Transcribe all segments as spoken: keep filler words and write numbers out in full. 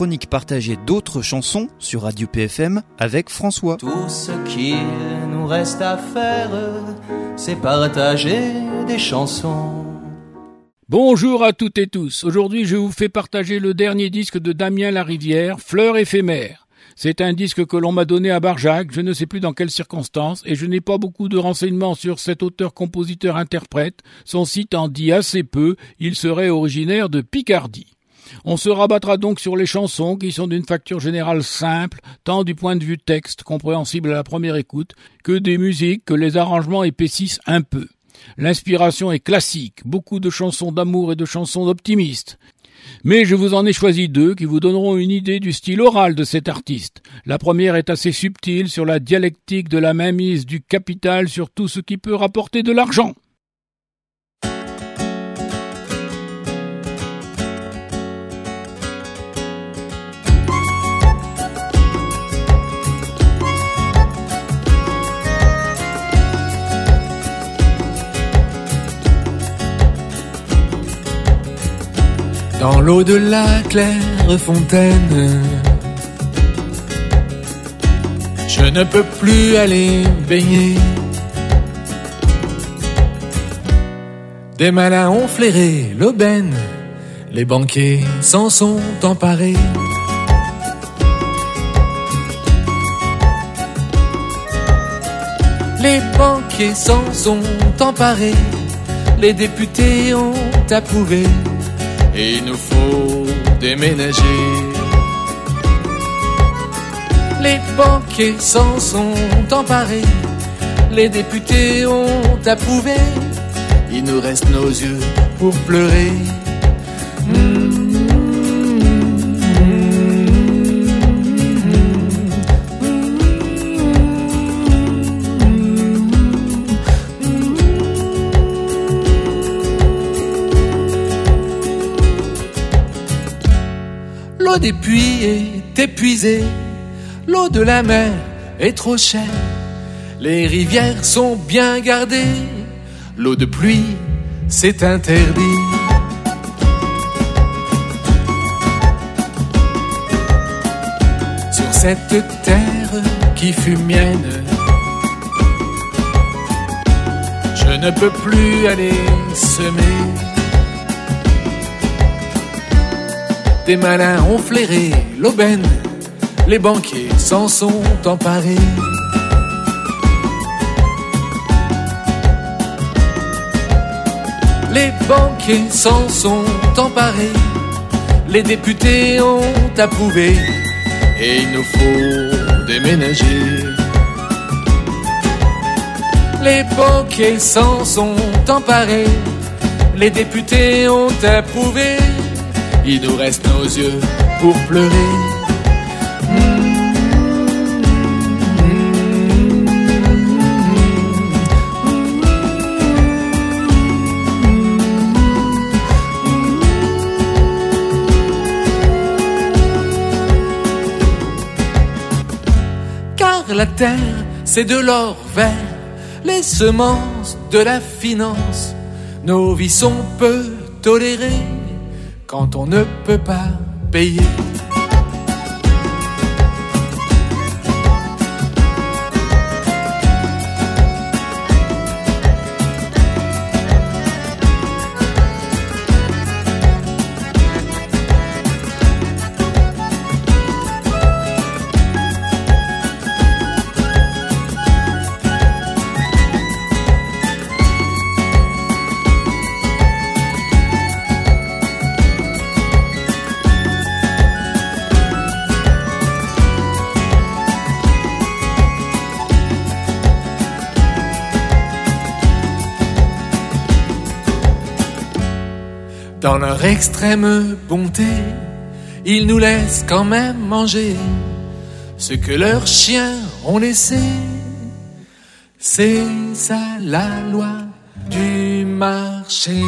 chronique partagée d'autres chansons sur Radio P F M avec François. Tout ce qu'il nous reste à faire, c'est partager des chansons. Bonjour à toutes et tous. Aujourd'hui, je vous fais partager le dernier disque de Damien Larivière, Fleurs éphémères. C'est un disque que l'on m'a donné à Barjac, je ne sais plus dans quelles circonstances, et je n'ai pas beaucoup de renseignements sur cet auteur-compositeur-interprète. Son site en dit assez peu, il serait originaire de Picardie. On se rabattra donc sur les chansons qui sont d'une facture générale simple, tant du point de vue texte, compréhensible à la première écoute, que des musiques que les arrangements épaississent un peu. L'inspiration est classique, beaucoup de chansons d'amour et de chansons optimistes. Mais je vous en ai choisi deux qui vous donneront une idée du style oral de cet artiste. La première est assez subtile sur la dialectique de la mainmise du capital sur tout ce qui peut rapporter de l'argent. Dans l'eau de la claire fontaine, je ne peux plus aller baigner. Des malins ont flairé l'aubaine, les banquiers s'en sont emparés. Les banquiers s'en sont emparés, les députés ont approuvé. Et il nous faut déménager. Les banquiers s'en sont emparés, les députés ont approuvé. Il nous reste nos yeux pour pleurer. Mmh. L'eau des puits est épuisée, l'eau de la mer est trop chère, les rivières sont bien gardées, l'eau de pluie c'est interdit. Sur cette terre qui fut mienne, je ne peux plus aller semer. Des malins ont flairé l'aubaine, les banquiers s'en sont emparés. Les banquiers s'en sont emparés, les députés ont approuvé. Et il nous faut déménager. Les banquiers s'en sont emparés, les députés ont approuvé. Il nous reste nos yeux pour pleurer. Car la terre, c'est de l'or vert, les semences de la finance. Nos vies sont peu tolérées quand on ne peut pas payer. Dans leur extrême bonté, ils nous laissent quand même manger ce que leurs chiens ont laissé. C'est ça la loi du marché.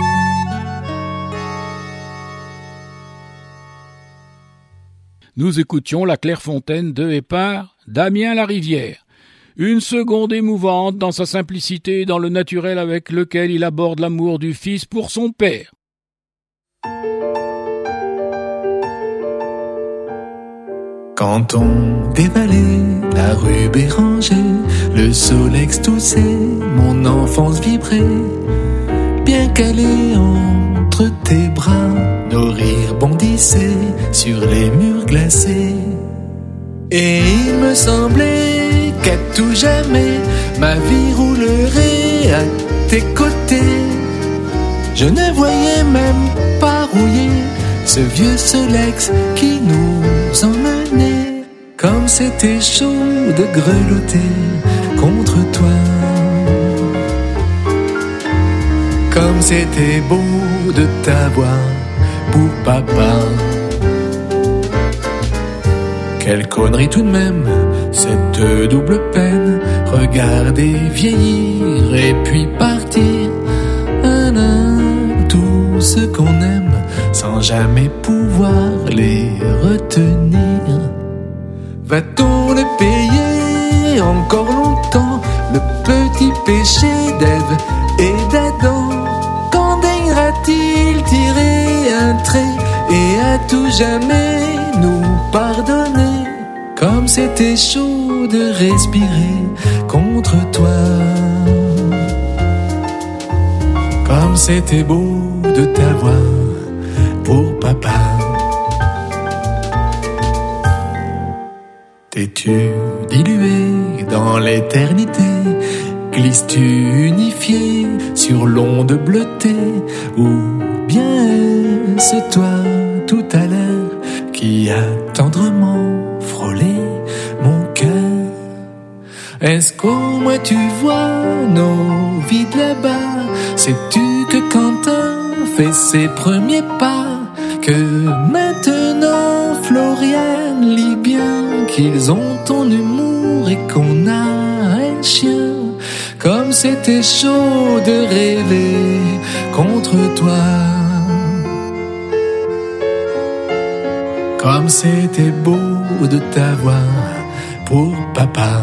Nous écoutions La Clairefontaine de et par Damien Larivière. Une seconde émouvante dans sa simplicité et dans le naturel avec lequel il aborde l'amour du fils pour son père. Quand on dévalait la rue Béranger, le Solex toussait, mon enfance vibrait, bien calé entre tes bras, nos rires bondissaient sur les murs glacés. Et il me semblait qu'à tout jamais, ma vie roulerait à tes côtés. Je ne voyais même pas rouiller ce vieux Solex qui nous emmenait. Comme c'était chaud de grelotter contre toi, comme c'était beau de t'avoir pour papa. Quelle connerie tout de même, cette double peine, regarder vieillir et puis partir. Un, un, tout ce qu'on aime, sans jamais pouvoir les retenir. Va-t-on le payer encore longtemps, le petit péché d'Ève et d'Adam? Quand daignera-t-il tirer un trait et à tout jamais nous pardonner? Comme c'était chaud de respirer contre toi, comme c'était beau de t'avoir pour papa. T'es-tu dilué dans l'éternité? Glisses-tu unifié sur l'onde bleutée? Ou bien est-ce toi tout à l'heure qui a tendrement frôlé mon cœur? Est-ce qu'au moins tu vois nos vies de là-bas? Sais-tu que Quentin fait ses premiers pas? Que maintenant Floriane lit bien qu'ils ont ton humour et qu'on a un chien? Comme c'était chaud de rêver contre toi, comme c'était beau de t'avoir pour papa.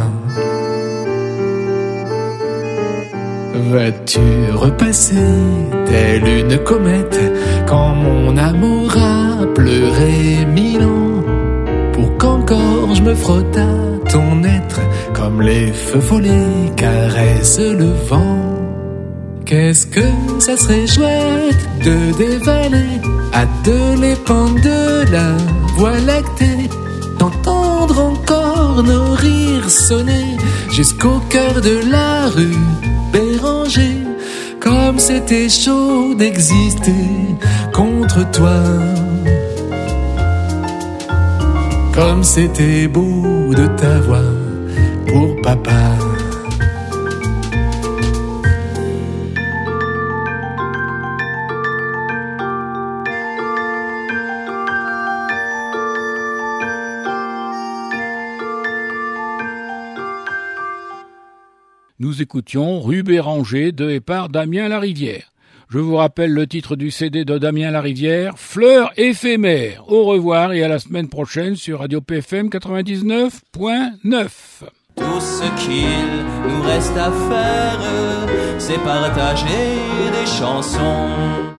Vas-tu repasser telle une comète quand mon amour a pleuré mille ans, pour qu'encore je me frotte à ton être comme les feux follets caressent le vent? Qu'est-ce que ça serait chouette de dévaler à deux les pentes de la Voie lactée, d'entendre encore nos rires sonner jusqu'au cœur de la rue Béranger. Comme c'était chaud d'exister contre toi, comme c'était beau de t'avoir pour papa. Nous écoutions Rue Béranger de et par Damien Larivière. Je vous rappelle le titre du C D de Damien Larivière, Fleurs éphémères. Au revoir et à la semaine prochaine sur Radio P F M quatre-vingt-dix-neuf point neuf. Tout ce qu'il nous reste à faire, c'est partager des chansons.